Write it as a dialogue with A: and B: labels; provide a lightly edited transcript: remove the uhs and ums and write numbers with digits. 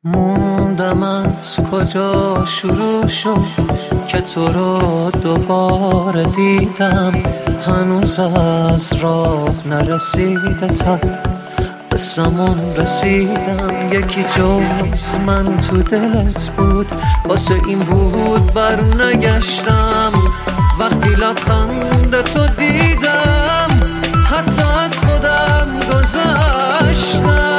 A: موندم از کجا شروع شد که تو رو دوباره دیدم. هنوز از راه نرسیده تا قسمون رسیدم. یکی جز من تو دلت بود، واسه این بود بر نگشتم. وقتی لبخند تو دیدم حتی از خودم گذشتم.